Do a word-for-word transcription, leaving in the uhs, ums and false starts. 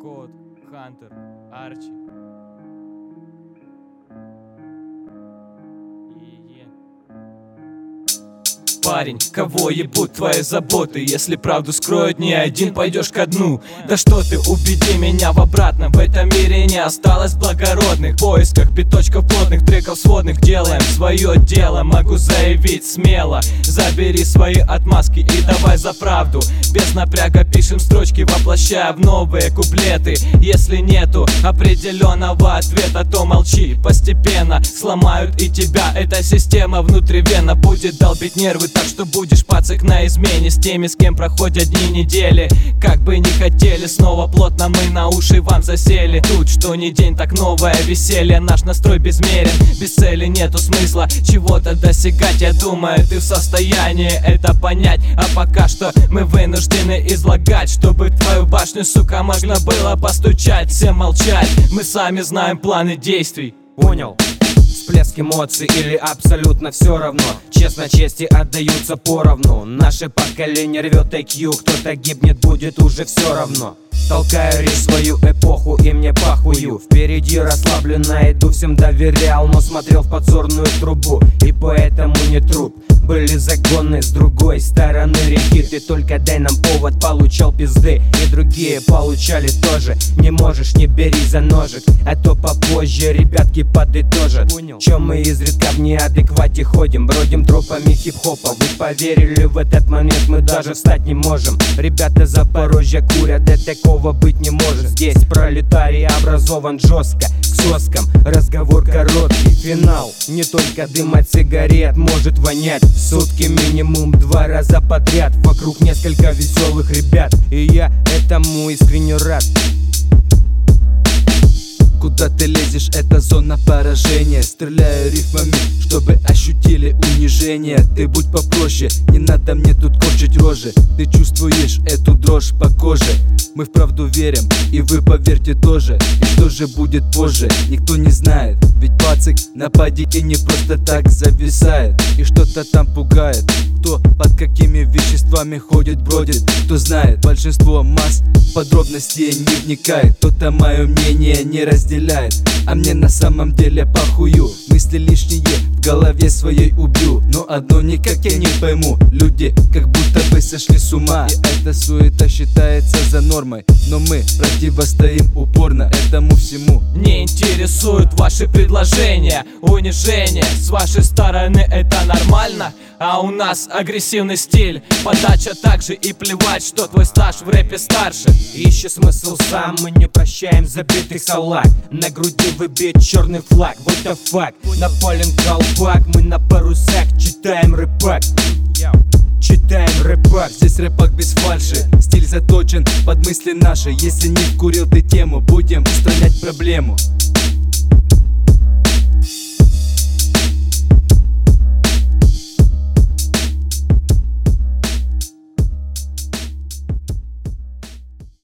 Код, Хантер, Арчи. Парень, кого ебут твои заботы? Если правду скроют, ни один пойдешь ко дну. Да что ты, убеди меня в обратном. В этом мире не осталось благородных. В поисках биточков плотных, треков сводных. Делаем свое дело, могу заявить смело. Забери свои отмазки и давай за правду. Без напряга пишем строчки, воплощая в новые куплеты. Если нету определенного ответа, то молчи. Постепенно сломают и тебя. Эта система внутривенно будет долбить нервы, так что будешь пацак на измене с теми, с кем проходят дни недели. Как бы не хотели, снова плотно мы на уши вам засели. Тут что ни день, так новое веселье. Наш настрой безмерен, без цели нету смысла чего-то достигать. Я думаю, ты в состоянии это понять. А пока что мы вынуждены излагать, чтобы в твою башню, сука, можно было постучать. Всем молчать, мы сами знаем планы действий. Понял? Всплеск эмоций или абсолютно все равно. Честно, чести отдаются поровну. Наше поколение рвет ай кью, кто-то гибнет, будет уже все равно. Толкаю речь свою эпоху и мне похую. Впереди расслабленно иду, всем доверял, но смотрел в подзорную трубу, и поэтому не труп. Были загоны с другой стороны реки. Ты только дай нам повод, получал пизды, и другие получали тоже. Не можешь, не бери за ножик, а то попозже ребятки подытожат. Чем мы изредка в неадеквате ходим, бродим тропами хип-хопа. Вы поверили в этот момент, мы даже встать не можем. Ребята Запорожья курят, да такого быть не может. Здесь пролетарий образован жестко, к соскам разговор короткий. Финал, не только дым от сигарет может вонять. Сутки минимум два раза подряд. Вокруг несколько веселых ребят, и я этому искренне рад. Куда ты лезешь, это зона поражения. Стреляю рифмами, чтобы ощутили унижение. Ты будь попроще, не надо мне тут корчить рожи. Ты чувствуешь эту дрожь по коже. Мы вправду верим, и вы поверьте тоже. И что же будет позже, никто не знает. Ведь пацик на падике не просто так зависает и что-то там пугает. Кто под какими веществами ходит, бродит, кто знает. Большинство масс подробностей не вникает. Кто-то мое мнение не разделяет, а мне на самом деле похую. Мысли лишние в голове своей убью, но одно никак я не пойму. Люди как будто бы сошли с ума, и эта суета считается за нормой. Но мы противостоим упорно этому всему. Не интересуют ваши предложения, унижение с вашей стороны это нормально. А у нас агрессивный стиль, подача также, и плевать, что твой стаж в рэпе старше. Ищи смысл сам, мы не прощаем забитых салаг. На груди выбит черный флаг, вот the fuck. Напален колпак, мы на парусах читаем рэпак. Читаем рэпак. Здесь рэпак без фальши, стиль заточен под мысли наши. Если не вкурил ты тему, будем устранять проблему.